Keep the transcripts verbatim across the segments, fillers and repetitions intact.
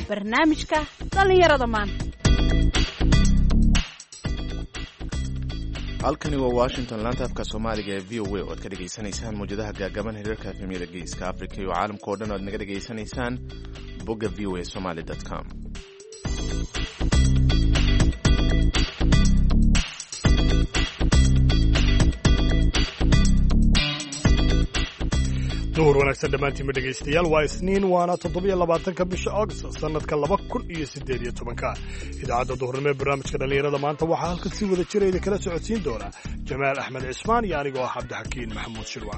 barnaamijka dhallinyarada maanta. halkani waa Washington, laanta afka Soomaaliga ee V O A oo aad ka dhageysanaysaan muujadaha gaagaaban heerarka efemyada geeska Afrika iyo caalamka oo dhan oo aad naga dhageysanaysaan bogga v o a somali dot com. duhur wanaagsan dhammaantiin ma dhegaystayaal waa isniin waana toddobiyo labaatanka bisha August sanadka laba kun iyo siddeed iyo tobanka. idaacadda duhurnimo ee barnaamijka dhallinyarada maanta waxaa halkan si wada jira idin kala socodsiin doona Jamaal Axmed Cismaan iyo anigoo ah Cabdixakiin Maxamuud Shirwa.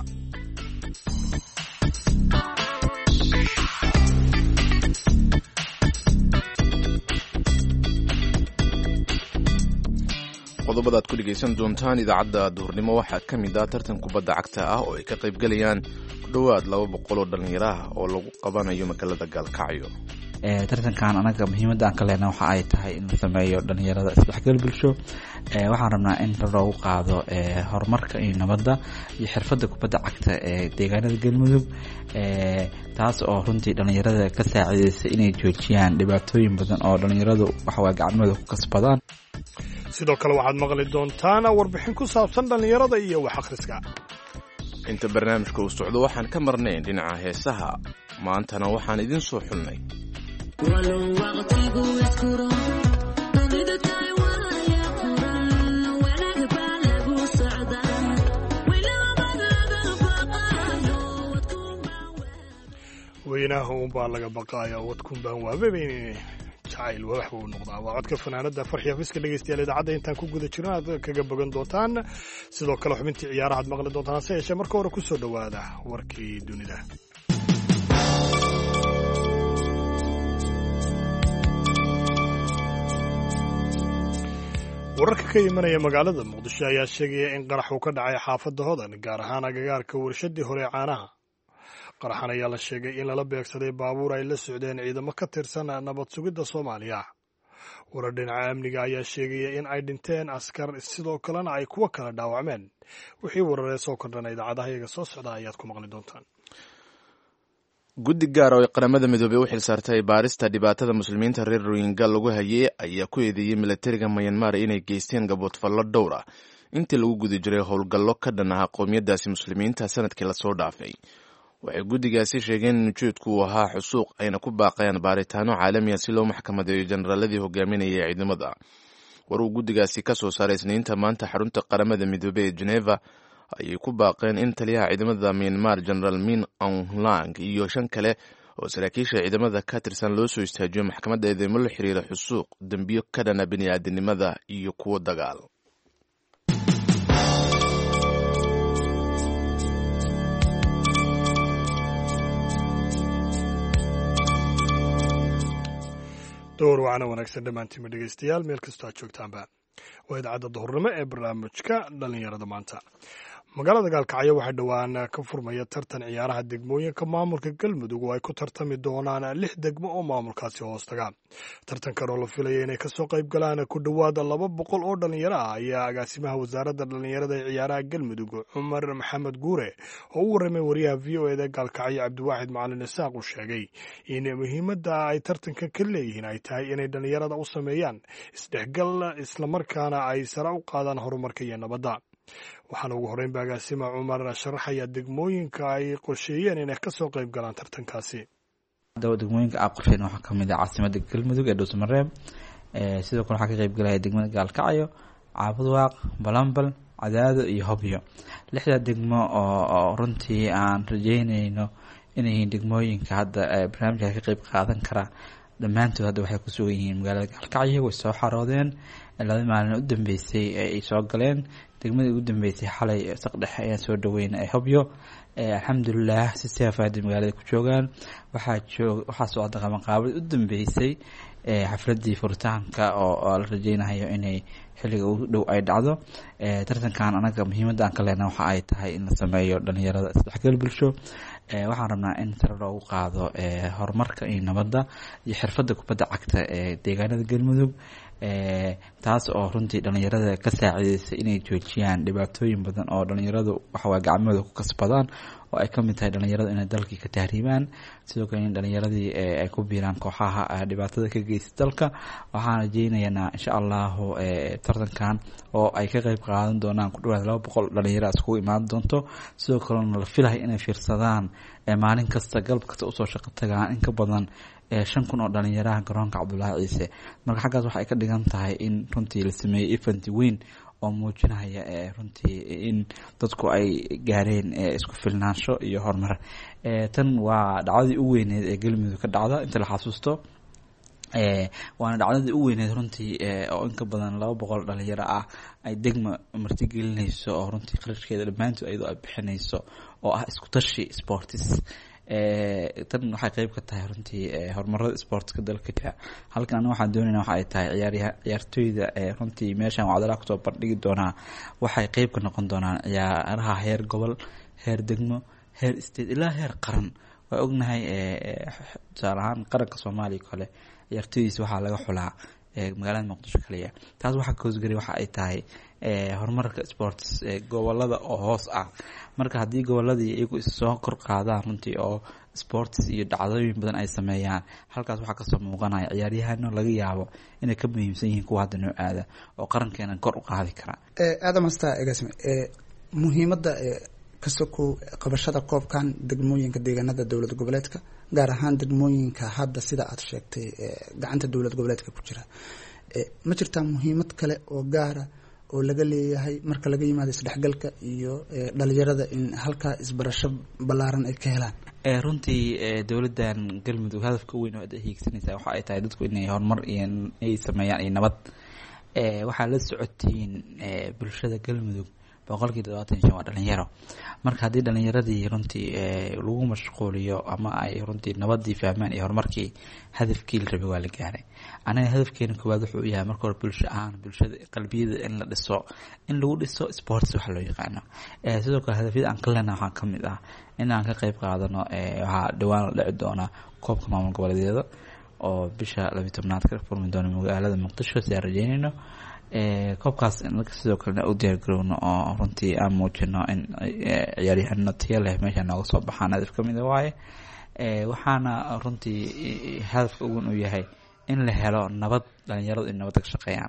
qodobada aad ku dhegaysan doontaan idaacadda duhurnimo waxaa ka mid ah tartan kubadda cagta ah oo ay ka qayb galayaan ku dhowaad laba boqol oo dhallinyaro ah oo lagu qabanayo magaalada Gaalkacyo. tartankan anaga muhiimadda aan ka leenahay waxa ay tahay in la sameeyo dhallinyarada isdhexgal bulsho. waxaan rabnaa in loogu qaado horumarka iyo nabadda iyo xirfadda kubadda cagta ee deegaanada Galmudug, taas oo runtii dhallinyarada ka saacidaysa inay joojiyaan dhibaatooyin badan oo dhallinyaradu waxawaa gacmahooda ku kasbadaan. sidoo kale waxaad maqli doontaan warbixin ku saabsan dhallinyarada iyo wax akhriska. inta barnaamijka uu socdo waxaan ka marnayn dhinaca heesaha, maantana waxaan idin soo xulnay weynaha uunbaa laga baqaaya wadkun baan waababayne jacayl wax buu noqdaa. waa codka fanaanada farxiya fiska dhegaystayaal idaacadda intaan ku guda jirno aad kaga bogan doontaan. sidoo kale xubintii ciyaaraha aad maqli doontaan, hase yeeshee marka hore ku soo dhowaada warkii dunida. wararka ka imanaya magaalada muqdisho ayaa sheegaya in qarax uu ka dhacay xaafadda hodan, gaar ahaan agagaarka warshadii hore ee caanaha. qaraxan ayaa la sheegay in lala beegsaday baabuur ay la socdeen ciidamo ka tirsan nabad sugidda Soomaaliya. warar dhinaca amniga ayaa sheegaya in ay dhinteen askar, sidoo kalena ay kuwa kala dhaawacmeen. wixii wararee soo kordhana idaacadaha iyaga soo socda ayaad ku maqli doontaan. guddi gaar oo ay qaramada midoobey u xilsaartay baarista dhibaatada muslimiinta reer Rohingya lagu hayay ayaa ku eedeeyey milatariga Myanmar inay geysteen gaboodfallo dhowr ah intii lagu guda jiray howlgallo ka dhan ah qowmiyadaasi muslimiinta sanadkii lasoo dhaafay. waxay guddigaasi sheegeen in ujeedku uu ahaa xusuuq, ayna ku baaqayaan baaritaano caalami ah si loo maxkamadeeyo jenaraaladii hogaaminaya ee ciidamada. war uu guddigaasi ka soo saaray isniinta maanta xarunta qaramada midoobey ee Geneva ayay ku baaqeen in taliyaha ciidamada Myanmar General Min Aung Hlaing iyo shan kale oo saraakiisha ciidamada ka tirsan loo soo istaajiyo maxkamadda eedeymo la xiriira xusuuq, dembiyo ka dhana bini'aadanimada iyo kuwo dagaal. door wacana wanaagsan dhammaantiinma dhegaystayaal meel kastoo aad joogtaanba. waa idaacadda duhurnimo ee barnaamijka dhallinyarada maanta. magaalada Gaalkacyo waxaa dhowaan ka furmaya tartan ciyaaraha degmooyinka maamulka Galmudug oo ay ku tartami doonaan lix degmo oo maamulkaasi hoos taga. tartankan oo la filaya inay kasoo qayb galaan ku dhowaada laba boqol oo dhalinyaro ah ayaa agaasimaha wasaaradda dhalinyarada ee ciyaaraha Galmudug Cumar Maxamed Guure oo u warramay wariyaha V O A da Gaalkacyo Cabdiwaaxid Macalin Isaaq uu sheegay in muhiimadda ay tartanka ka leeyihiin ay tahay inay dhalinyarada u sameeyaan isdhexgal, islamarkaana ay sare u qaadaan horumarka iyo nabadda. waxaana ugu horreyn ba agaasima Cumar sharaxaya degmooyinka ay qorsheeyeen inay ka soo qayb galaan tartankaasi. degmooyinka ay qorsheeyeen waxaa ka mid ah caasimadda Galmudug ee Dhuusamareeb, sidoo kale waxaa ka qayb galaya degmada Gaalkacyo, Caabudwaaq, Balambal, Cadaado iyo Hobyo. lixda degmo oo runtii aan rajeynayno inay yihiin degmooyinka hadda barnaamijka ka qayb qaadan kara. dhammaantood hadda waxay ku sugan yihiin magaalada Gaalkacyo, way soo xaroodeen. laba maalin u dambeysay ay soo galeen. degmadii ugu dambeysay xalay saqdhexe ayaan soo dhaweynay ay Hobyo. alxamdulilah si saafaadi magaalada ku joogaan. waxaa joog waxaa soo dhaqan qaabad u dambeysay xafladii furitaanka oo la rajeynayo inay xilliga ugu dhow ay dhacdo. tartankan anaga muhiimadda aan ka leenahay waxa ay tahay in la sameeyo dhallinyarada isdhexgal bulsho. waxaan rabnaa in sare loogu qaado horumarka iyo nabadda iyo xirfadda kubadda cagta ee deegaanada Galmudug, taas oo runtii dhalinyarada ka saacideysa inay joojiyaan dhibaatooyin badan oo dhalinyaradu waxawaa gacmahooda ku kasbadaan oo ay kamid tahay dhalinyaradu inay dalkii ka tahriibaan sidoo kale in dhalinyaradii ay ku biiraan kooxaha dhibaatada ka geysta dalka. waxaan rajeynaynaa insha allahu tartankan oo ay ka qeyb qaadan doonaan ku dhawaad laba boqol dhalinyaro iskugu imaan doonto sidoo kalena la filahay inay fiirsadaan maalin kasta galab kasta usoo shaqo tagaan in ka badan shan kun oo dhalinyaraha garoonka cabdullaahi ciise. marka xaggaas waxay ka dhigan tahay in runtii la sameeyey event weyn oo muujinaya runtii in dadku ay gaareen isku filnaansho iyo horumar. tan waa dhacdadii u weyneed ee galmudug ka dhacda inta la xasuusto waana dhacdadii u weyneed runtii oo in ka badan laba boqol dhalinyaro ah ay degma martigelinayso oo runtii qarashkeeda dhammaantood iyadoo ay bixinayso oo ah isku tashi sportis. tan waxay qeyb ka tahay runtii horumarada sportska dalka jira. halkan aniga waxaan doonayna waxa ay tahay ciyaaryaha ciyaartooyda runtii meeshan wacdalaha kusoo bandhigi doonaa waxay qeyb ka noqon doonaan ciyaaraha heer gobol, heer degmo, heer state ilaa heer qaran. waa ognahay tusaale ahaan qaranka soomaaliya kale ciyaartooydiisa waxaa laga xulaa magaalada muqdisho kaliya. taas waxaa koosgari waxa ay tahay horumarka sports gobolada oo hoos ah. marka haddii goboladii iyagu issoo kor qaadaan runtii oo sports iyo dhacdooyin badan ay sameeyaan halkaas waxaa kasoo muuqanaya ciyaaryahano laga yaabo inay ka muhiimsan yihiin kuwa hadda noo aada oo qarankeena kor u qaadi kara. aadam hasta egasme muhiimadda kasoko qabashada koobkan degmooyinka deegaanada dowlad goboleedka gaar ahaan degmooyinka hadda sida aad sheegtay gacanta dowlad goboleedka ku jira ma jirtaa muhiimad kale oo gaara oo laga leeyahay marka laga yimaado isdhexgalka iyo dhalinyarada in halkaa isbarasho ballaaran ay ka helaan? runtii dowladan galmudug hadafka weyn oo ay hiigsanaysaa waxa ay tahay dadku inay horumar iyo ay sameeyaan iyo nabad. waxaa la socotiin bulshada galmudug boqolkii todobaatan iyo shan waa dhalinyaro. marka haddii dhalinyaradii runtii lagu mashquuliyo ama ay runtii nabadii fahmaan iyo horumarkii hadafkii la rabay waa la gaaray. anaga hadafkeena koowaad wuxuu yahay marka hore bulsho ahaan bulshada qalbiyada in la dhiso in lagu dhiso sports waxa loo yaqaano. sidoo kale hadafyada aan ka leenahay waxaa kamid ah in aan ka qeyb qaadano waxaa dhawaan la dhici doona koobka maamul goboleedyada oo bisha labiyi tobnaad ka furmi doona magaalada muqdisho si aan rajeynayno. koobkaas sidoo kalena u diyaar garowno oo runtii aan muujino in ciyaaryahano tiyo leh meesha nooga soo baxaan hadaf kamid a waaye. waxaana runtii hadafka ugun uu yahay in la helo nabad dhalinyaradu in nabadda ka shaqeeyaan.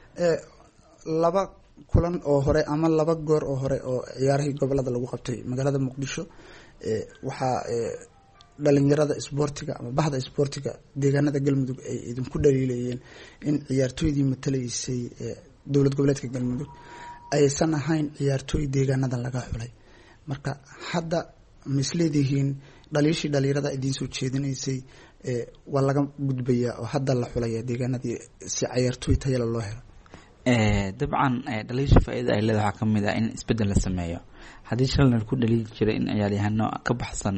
laba kulan oo hore ama laba goor oo hore oo ciyaarihii gobolada lagu qabtay magaalada muqdisho waxaa dhalinyarada isboortiga ama bahda isboortiga deegaanada galmudug ay idinku dhaliilayeen in ciyaartooydii matalaysay dowlad goboleedka galmudug aysan ahayn ciyaartooy deegaanada laga xulay. marka hadda ma isleedihiin dhaliishii dhalinyarada idiin soo jeedinaysay waa laga gudbayaa oo hadda la xulaya deegaanadii si ciyaartooy tayala loo helo? dabcan dhaliisha faa-iida ay leedahay waxaa kamid ah in isbedel la sameeyo. haddii shalna ku dhaliili jiray in ciyaaryahano ka baxsan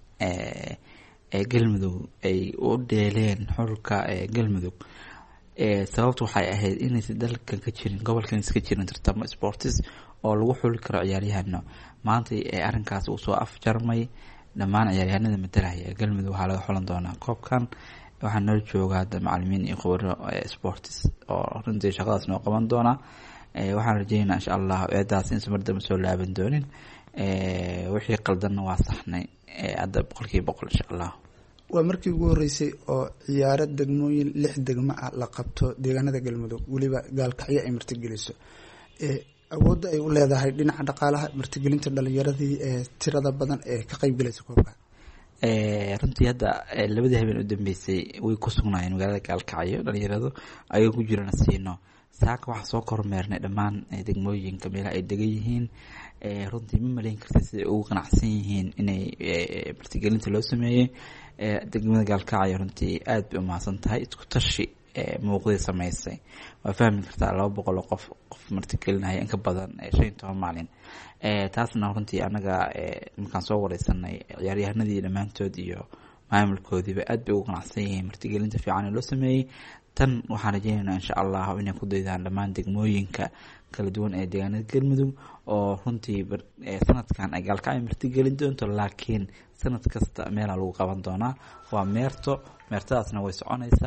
galmudug ay u dheeleen xulka galmudug sababtu waxay ahayd inaysa dalkan ka jirin gobolkan iska jirin tartamo sportis oo lagu xuli karo ciyaaryahano. maanta arrinkaas uu soo afjarmay dhammaan ciyaaryahanada matalaya galmudug waxaa laga xulan doonaa koobkan. waxaa noo jooga hadda macalimiin iyo khubaro sportis oo runtii shaqadaas noo qaban doona. waxaan rajeynaa insha allah eedaas in samardama soo laaban doonin. wixii qaldanna waa saxnay hadda boqolkiiba boqol insha allah. waa markii ugu horeysay oo ciyaaro degmooyin lix degmo ah la qabto deegaanada galmudug weliba gaalkacyo ay martigeliso. awoodda ay u leedahay dhinaca dhaqaalaha martigelinta dhalinyaradii tirada badan ee ka qeybgalaysa koobka. runtii hadda labadii habeen u dambeysay way ku sugnaayeen magaalada gaalkacyo dhalinyaradu ayagoo ku jirana siino saaka waxaa soo kormeernay dhammaan degmooyinka meelaha ay degan yihiin. runtii ma malayn karta siday ugu qanacsan yihiin inay martigelinta loo sameeyey. degmada gaalkacyo runtii aada bay umahadsan tahay isku tashi muuqday sameysay. waa fahmi kartaa laba boqol oo qof qof martigelinaya in ka badan shan iyo toban maalin. taasna runtii anaga markaan soo wareysanay ciyaaryahanadii dhammaantood iyo maamulkoodiiba aada bay ugu qanacsan yihiin martigelinta fiican ee loo sameeyey. tan waxaan rajeynaynaa insha allah inay ku daydaan dhammaan degmooyinka kala duwan ee deegaanada galmudug oo runtii sanadkan ay gaalkacyo martigelin doonto laakiin sanad kasta meelaa lagu qaban doonaa. waa meerto meertadaasna way soconaysaa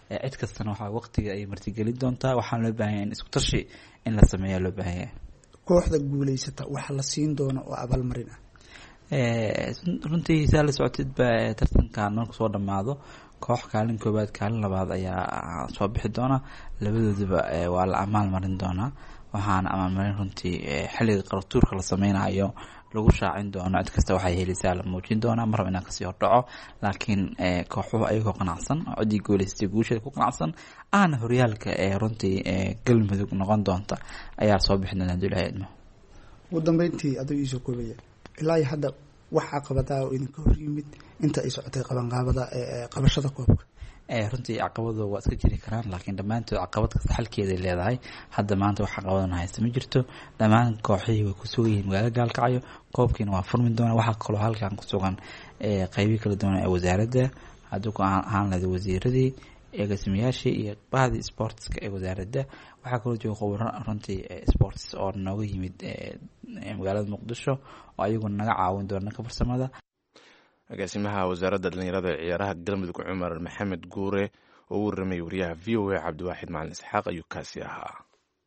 cid kastana waxaa waqtiga ay martigelin doontaa. waxaan loo baahan yahay in isku tashi in la sameeyaa loo baahan yahay. kooxda guuleysata waxa la siin doono oo abaalmarin ah runtii saa la socotidba tartankan marku soo dhamaado koox kaalin koobaad kaalin labaad ayaa soo bixi doona. labadooduba waa la amaal marin doonaa. waxaana amaalmarin runtii xilliga qaratuurka la sameynayo lagu shaacin doono. cid kasta waxay helisaa la muujin doonaa. marraba inaan kasii hordhaco laakiin kooxuhu ayagoo qanacsan ciddii guuleystay guusheeda ku qanacsan ahna horyaalka ee runtii galmudug noqon doonta ayaa soo bixi doona haduu ilahay idmo. ugu dambeyntii aduu iisoo koobaya ilaa iyo hadda wax caqabadaa oo idinka hor yimid inta ay socotay qabanqaabada qabashada koobka? runtii caqabado waa iska jiri karaan laakiin dhammaantood caqabad kasta xalkeeday leedahay. hadda maanta wax caqabadana haysta ma jirto. dhammaan kooxihii way ku sugan yihiin magaalo gaalkacyo. koobkiina waa furmi doona. waxaa kaloo halkan ku sugan qeybii kala duwan ee wasaaradda hadduu ku ahaan lahayd wasiiradii eegasimiyaashii iyo bahdii sportska ee wasaaradda. waxaa kaloo jooga khubaro runtii sports oo nooga yimid magaalada muqdisho oo ayaguna naga caawin doona dhanka farsamada. agaasimaha wasaaradda dhalinyarada ee ciyaaraha galmudug cumar maxamed guure oo u warramay wariyaha v o a cabdiwaaxid macalin isxaaq ayuu kaasi ahaa.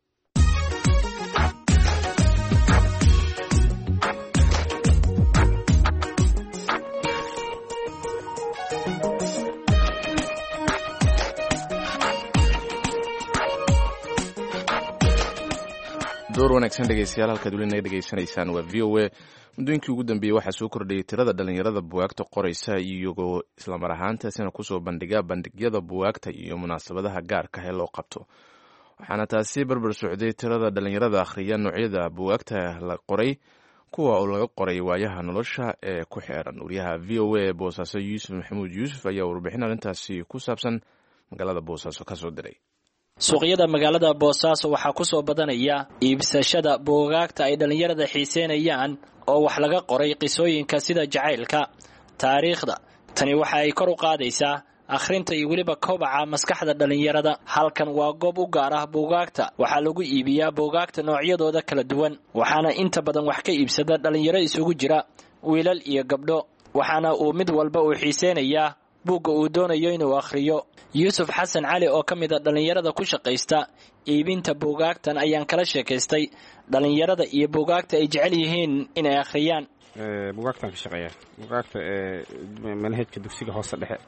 door wanaagsan dhegeystayaal halkaad weli naga dhegeysanaysaan waa v o a. muddooyinkii ugu dambeeyey waxaa soo kordhayay tirada dhalinyarada buwaagta qoraysa iyagoo islamar ahaantaasina kusoo bandhiga bandhigyada buwaagta iyo munaasabadaha gaarka ee loo qabto. waxaana taasi barbar socday tirada dhalinyarada akhriya noocyada buwaagta la qoray kuwa oo laga qoray waayaha nolosha ee ku xeeran. wariyaha v o a ee boosaaso yuusuf maxamuud yuusuf ayaa warbixin arrintaasi ku saabsan magaalada boosaaso kasoo diray. suuqyada magaalada boosaaso waxaa ku soo badanaya iibsashada buugaagta ay dhallinyarada xiiseynayaan oo wax laga qoray qisooyinka sida jacaylka, taariikhda. tani waxa ay kor u qaadaysaa akhrinta iyo weliba kobaca maskaxda dhallinyarada. halkan waa goob u gaar ah buugaagta. waxaa lagu iibiyaa buugaagta noocyadooda kala duwan waxaana inta badan wax ka iibsada dhallinyaro isugu jira wiilal iyo gabdho. waxaana uu mid walba uu xiiseynayaa buugga uu doonayo inuu akhriyo. yuusuf xasan cali oo ka mid a dhallinyarada ku shaqaysta iibinta buugaagtan ayaan kala sheekaystay dhallinyarada iyo buugaagta ay jecel yihiin inay akhriyaan. buugaagtan ka shaqeeya buugaagta manhajka dugsiga hoose dhexe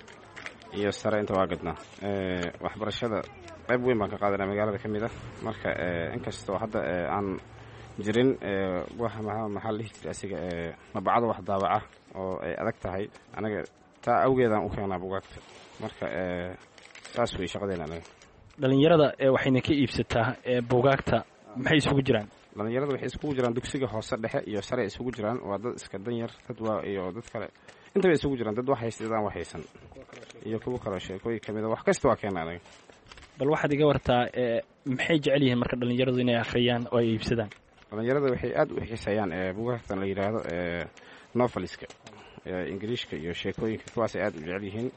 iyo sare inta waa gadnaa. waxbarashada qayb weyn baan ka qaadanaa magaalada ka mid ah. marka inkastoo hadda aan jirin maxaa la dhihi jiray asiga mabacada wax daabaca oo ay adag tahay anaga taa awgeedaan u keenaa buugaagta. marka saas wey shaqadeena anaga. dhallinyarada waxayna ka iibsataa buugaagta maxay isugu jiraan? dhallinyarada waxay isugu jiraan dugsiga hoose dhexe iyo sare isugu jiraan. waa dad iska danyar dad waa iyo dad kale intaba isugu jiraan. dad wax haysta dadaan wax haysan iyo kuwa kale sheekooyin ka mid a wax kasta waa keena anaga. bal waxaad iga wartaa maxay jecel yihiin marka dhallinyaradu inay akhriyaan oo ay iibsadaan? dhallinyarada waxay aad u xiiseeyaan buugaagtan la yidhaahdo noveliska ingiriishka iyo sheekooyinka kuwaasay aad u jecel yihiin.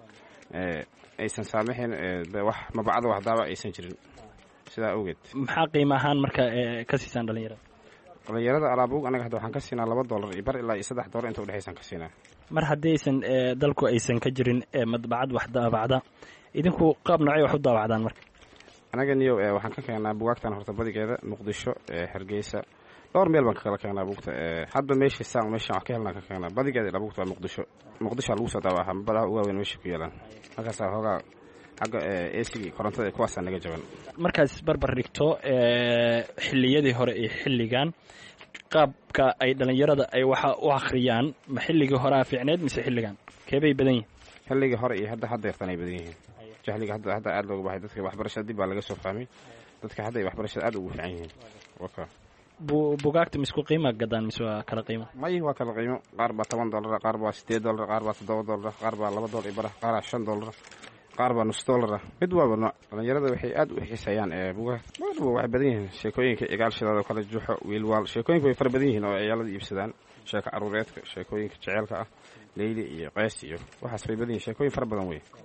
aysan saamaxin wax mabacda wax daabac aysan jirin sidaa awgeed. maxaa qiimo ahaan marka ka siisaan dhallinyarada? dhallinyarada alaabuug anaga hadda waxaan ka siinaa laba dollar iyo bar ilaa iyo saddex dollar inta udhexaysan ka siinaa. mar haddii aysan dalku aysan ka jirin madbacad wax daabacda idinku qaab noocay wax u daabacdaan marka? anaga niyo waxaan ka keenaa buugaagtan horta badigeeda muqdisho, hargeysa, dhowr meel baan ka kala keenaa buugta. hadba meeshii saan meeshaan wax ka helnaan ka keenaa badigeeda ilaa buugta waa muqdisho. muqdisho lagu soo daawaca mabadaha ugu waaweyn meesha ku yeelaan. halkaasaa hoogaa xagga eesigii korontada kuwaasaa naga jaban. markaas barbar dhigto xilliyadii hore iyo xilligan qaabka ay dhallinyarada ay waxa u akhriyaan ma xilligii horea fiicneed mise xilligan keebay badan yihiin? xilligii hore iyo hadda hadda yartan ay badan yihiin. jahliga hadda hadda aad looga baxay. dadka waxbarashada dib baa laga soo fahmay. dadka hadda ay waxbarashada aad ugu fiican yihiin. waka buugaagta misku qiima gadaan mise waa kala qiimo? may waa kala qiimo. qaar baa toban dollar, qaar baa sideed dollar, qaar baa toddoba dollar, qaar baa laba dollar iyo bar, qaar baa shan dollar, qaar baa nus dollar. mid walba nooc. dhallinyarada waxay aad u xiiseeyaan buugaagta. waxay badan yihiin sheekooyinka igaalshadaada kala juuxo wiilwaal. sheekooyinka way fara badan yihiin oo ciyaalada iibsadaan. sheeko caruureedka, sheekooyinka jeceelka ah, leyli iyo qays iyo waxaas bay badan yihiin. sheekooyin fara badan wey.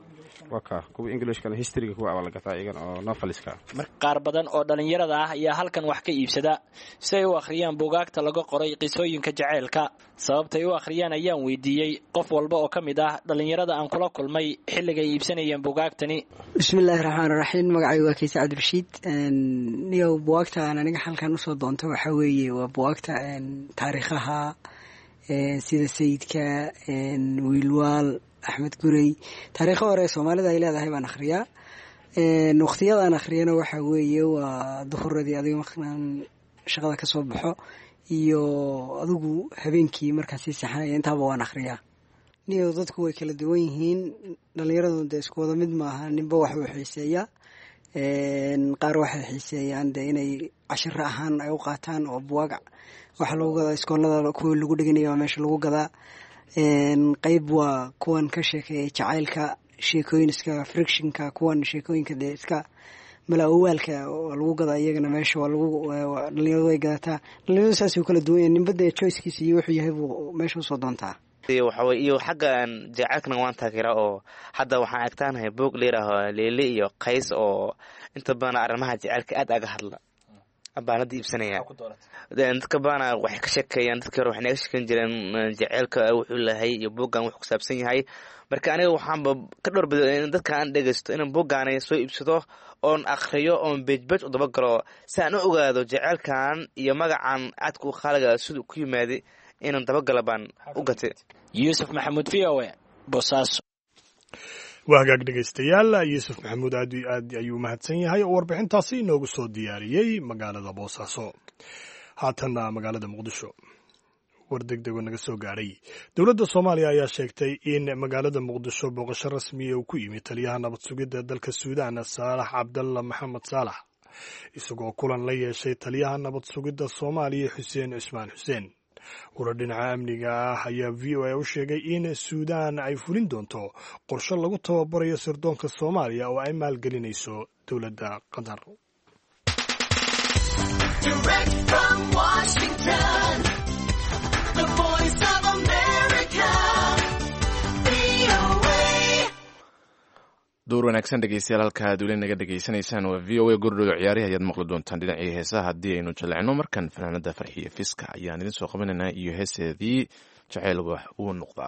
waa ka kuwa englishkana historyga kuwa waa la gataa iyagan oo noveliska qaar badan oo dhalinyarada ah ayaa halkan wax ka iibsada si ay u akhriyaan buugaagta laga qoray qisooyinka jaceylka sababtay u akhriyaan ayaan weydiiyey qof walba oo ka mid ah dhalinyarada aan kula kulmay xilliga ay iibsanayeen buugaagtani. bismillaahi raxmaani raxiim magacaygu waa Kaysa Cabdirashiid niyow buugaagta aan aniga halkan usoo doonto waxa weeye waa buugaagta taariikhaha sida sayidka wiilwaal axmed gurey taariikho hore soomaalida ay leedahay baan akhriyaa waqtiyadaan akhriyana waxa weeye waa duhuradii adiga markaan shaqada ka soo baxo iyo adigu habeenkii markaan sii saxanaya intaaba waan akhriyaa. niyo dadku way kala duwan yihiin dhalinyaradu dee isku wada mid maaha ninba wax uu xiiseeyaa qaar waxay xiiseeyaan dee inay cashiro ahaan ay u qaataan oo buwaag waxa lagu gadaa iskoolada kuwa lagu dhiganayo waa meesha lagu gadaa qayb waa kuwan ka sheekeeya jacaylka sheekooyinska frictionka kuwan sheekooyinka dee iska malaawaalka waa lagu gadaa iyagana meesha waa lagu dhalinyaradu way gadataa dhalinyaradu saas u kala duwan yahay ninba dee choicekiisa iyo wuxuu yahay buu meesha usoo doontaa. waxawey iyo xagga jacaylkana waan taageeraa oo hadda waxaan agtaanahay buug layidhaaho leele iyo qays oo inta badan arrimaha jacaylka aad aga hadla baan hadda iibsanaya. dadka baana waxay ka sheekeeyaan dadkii hore waxay naga sheekan jireen jacaylka wuxuu lahay iyo buuggan wuxuu ku saabsan yahay marka aniga waxaanba ka dhowrbiday in dadka aan dhegaysto inaan buuggaanay soo iibsado oon akhriyo oon bejbej u dabagalo si aan u ogaado jacaylkan iyo magacan aadku khaaliga siduu ku yimaaday inaan dabagala baan u gatay. yuusuf maxamuud v o a Boosaaso. waa hagaag dhegaystayaal yuusuf maxamuud aad aad ayuu mahadsan yahay oo warbixintaasi inoogu soo diyaariyey magaalada Boosaaso. haatanna magaalada Muqdisho war degdeg oo naga soo gaaray dowladda Soomaaliya ayaa sheegtay in magaalada Muqdisho booqasho rasmi ah uu ku yimid taliyaha nabad sugidda dalka Suudaan Saalax Cabdalla Maxamed Saalax isagoo kulan la yeeshay taliyaha nabad sugidda Soomaaliya Xuseen Cismaan Xuseen. warar dhinaca amniga ah ayaa v o a u sheegay in Suudaan ay fulin doonto qorshe lagu tababarayo sirdoonka Soomaaliya oo ay maalgelinayso dowladda Qatar. door wanaagsan dhegeystayaal halka aad weli naga dhegeysanaysaan waa v o a gurdhow ciyaarihi ayaad maqli doontaan dhinacii heesaha haddii aynu jaleecno markan fanaanada farxiya fiska ayaan idin soo qabanaynaa iyo heeseedii jacayl wax uu noqdaa.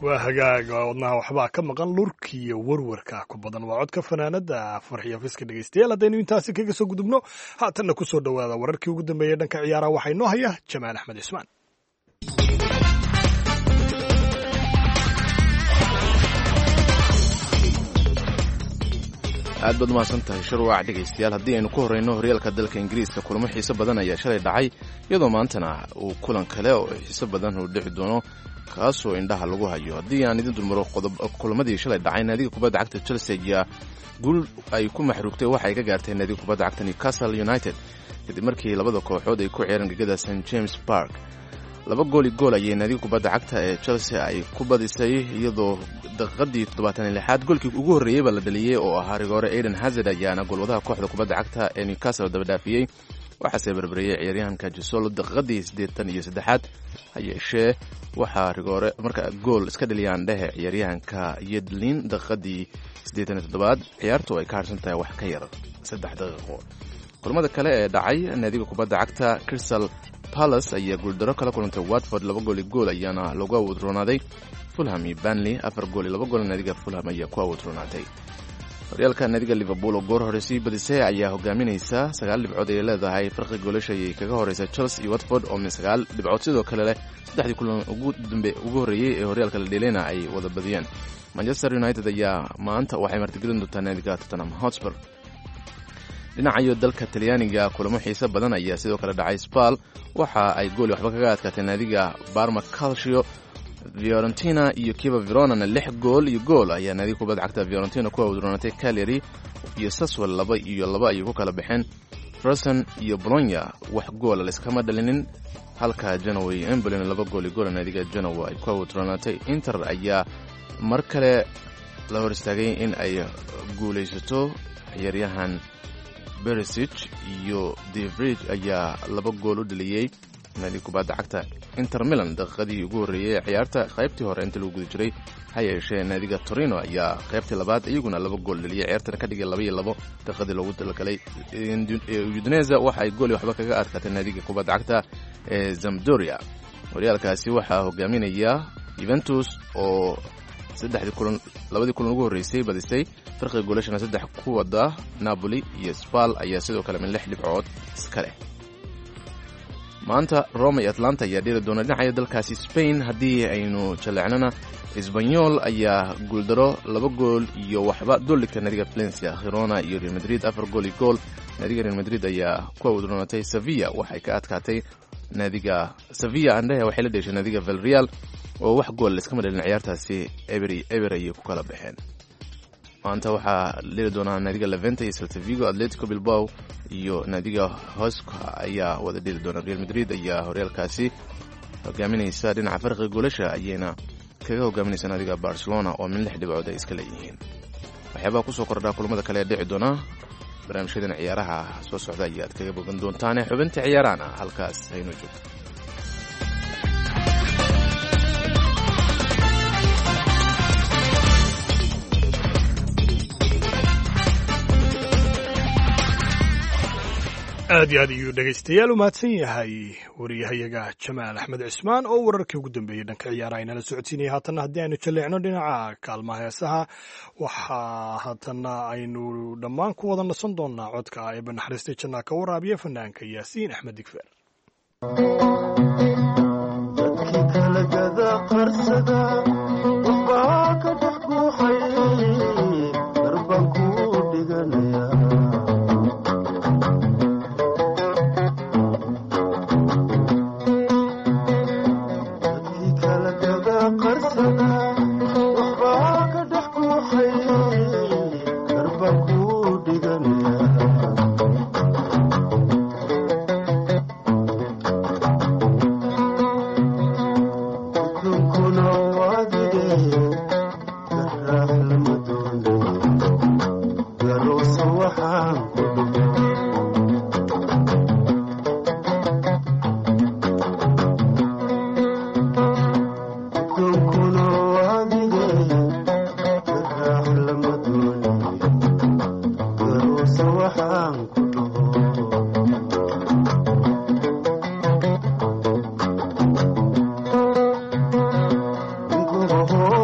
waa hagaag wadnaha waxbaa ka maqan lurkiiyo warwarka ku badan waa codka fanaanada farxiyo fiska dhegeystayaal haddaynu intaasi kaga soo gudubno haatanna ku soo dhowaada wararkii ugu dambeeyey dhanka ciyaaraha waxaa inoo haya jamaal axmed cismaan aad baad umahadsan tahay sharwaac dhegaystayaal haddii aynu ku horreyno horyaalka dalka ingiriiska kulamo xiiso badan ayaa shalay dhacay iyadoo maantana uu kulan kale oo xiiso badan uu dhici doono kaasoo indhaha lagu hayo haddii aan idin dulmaro kulamadii shalay dhacay naadiga kubadda cagta chelsea ayaa guul ay ku maxruugtay waxa ay ka gaartay naadiga kubadda cagta newcastle united kadib markii labada kooxood ay ku ciyaareen gegada st james park laba gooli gool ayay naadiga kubadda cagta ee chelsea ay ku badisay iyadoo daqiiqadii toddobaatan iyo lixaad goolkii ugu horreeyey baa la dhaliyey oo ahaa rigoore aiden hazard ayaana goolwadaha kooxda kubadda cagta ee newcastle daba dhaafiyey waxaase barbareeyey ciyaaryahanka jisolo daqiiqadii siddeetan iyo saddexaad ha yeeshee waxaa rigoore marka gool iska dhaliyaan dhehe ciyaaryahanka yedlin daqiiqadii siddeetan iyo toddobaad ciyaartu ay ka harsan tahay wax ka yar saddex daqiiqo kulamada kale ee dhacay naadiga kubadda cagta crystal palace ayaa guuldaro kala kulantay watford laba gooli gool ayaana lagu awodroonaaday fulham iyo banley afar gool iyo laba gool naadiga fulham ayaa ku awodroonaatay horyaalka naadiga liverpool oo goor hore sii badisay ayaa hogaaminaysa sagaal dhibcood ayay leedahay farqi goolasha ayay kaga horeysa chelsea iyo watford oo min sagaal dhibcood sidoo kale leh saddexdii kulan ugu dambe ugu horreeyey ee horyaalka la dheeleyna ay wada badiyeen manchester united ayaa maanta waxay martigelin doontaa naadiga tottenham hotspur dhinacayo dalka talyaaniga kulamo xiiso badan ayaa sidoo kale dhacay spal waxa ay gooli waxba kaga adkaatay naadiga barma calcio fiorentina iyo kiva veronana lix gool iyo gool ayaa naadiga kubadda cagta fiorentina ku awdroonatay caleri iyo saswell laba iyo laba ayay ku kala baxeen frosen iyo bologna wax goola layskama dhalinin halka genoa embolina laba gool iyo gool naadiga genoa ay ku awdroonatay inter ayaa mar kale la hor istaagay in ay guulaysato ciyaaryahan berisic iyo devridge ayaa laba gool u dhaliyey naadiga kubadda cagta inter milan daqiiqadii ugu horreeyey ciyaarta qaybtii hore inta lagu guda jiray ha yeeshee naadiga torino ayaa qaybtii labaad iyaguna laba gool dhaliyey ciyaartana ka dhigay laba iyo labo daqiiqadii loogu talagalay udineza waxa ay gooli waxba kaga adkaatay naadiga kubadda cagta ee zamdoria horyaalkaasi waxaa hogaaminaya juventus oo saddexdii kulan labadii kulan ugu horreysay badisay farqiga goolashana saddex ku wada napoli iyo spal ayaa sidoo kale min lix dhibcood iska leh maanta roma iyo atlanta ayaa dheli doona dhinacaya dalkaasi spain haddii aynu jaleecnana esbanyol ayaa guuldaro laba gool iyo waxba dooligta naadiga valencia khirona iyo real madrid afar gool iyo gool naadiga real madrid ayaa ku awdroonatay sevilla waxay ka adkaatay naadiga sevilla andhehe waxay la dheeshay naadiga valreal oo wax gool layskama dhalin ciyaartaasi ebery eber ayay ku kala baxeen maanta waxaa leeli doonaa naadiga levente iyo celta vigo atletico bilbao iyo naadiga hosca ayaa wada dheli doona real madrid ayaa horyaalkaasi hogaaminaysa dhinaca farqiga goolasha ayayna kaga hogaaminaysa naadiga barcelona oo min lix dhibcood ay iska leeyihiin waxyaabaha kusoo kordhaa kulamada kale ee dhici doona barnaamijyadan ciyaaraha soo socda ayaad kaga bogan doontaane xubinta ciyaarahana halkaas hayno joogto aad iyo aad ayuu dhegaystayaal u mahadsan yahay wariyahayaga jamaal axmed cismaan oo wararkii ugu dambeeyey dhanka ciyaaraha inala socodsiinaya haatanna haddii aynu jaleecno dhinaca kaalmaha heesaha waxaa haatanna aynu dhammaan ku wada nasan doonaa codka eeba naxariistay jannaa ka waraabiya fanaanka yaasiin axmed digfeer Kuna wadi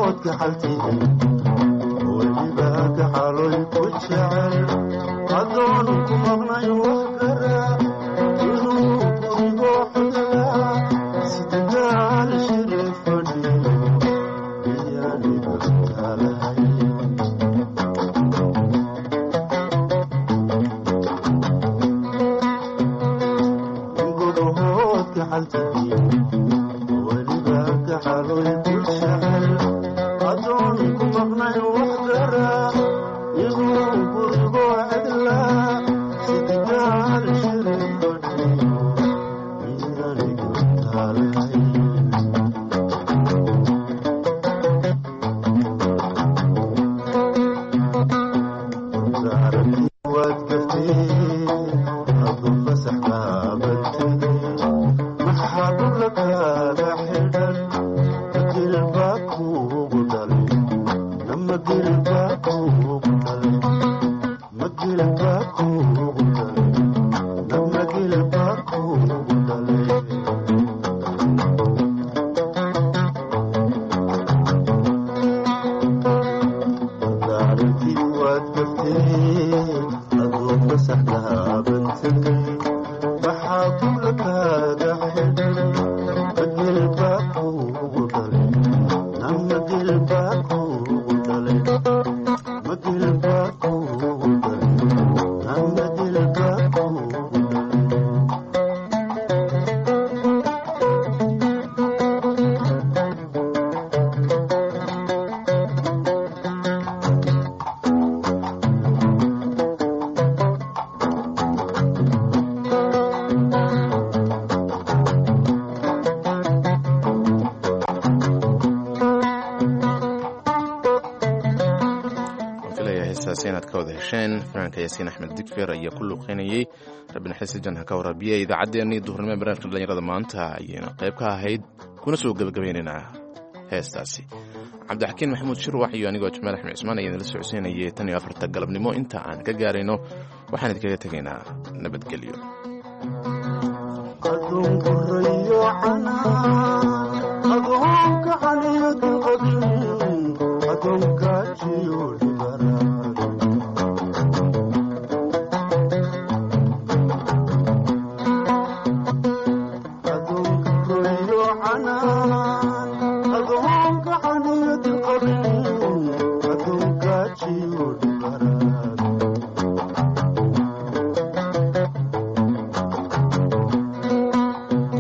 fanaanka yaasiin axmed digfer ayaa ku luuqeynayey rabbina xisi janha ka waraabiye idaacaddeenii duhurnimo barnaamijka dhalinyarada maanta ayayna qayb ka ahayd kuna soo gebagabaynaynaa heestaasi cabdixakiin maxamuud shirwax iyo anigoo jamaal axmed cismaan ayaan la socodsiinayay tan iyo afarta galabnimo inta aan ka gaarayno waxaan idinkaga tegaynaa nabadgelyo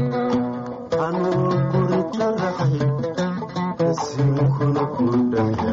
Kuna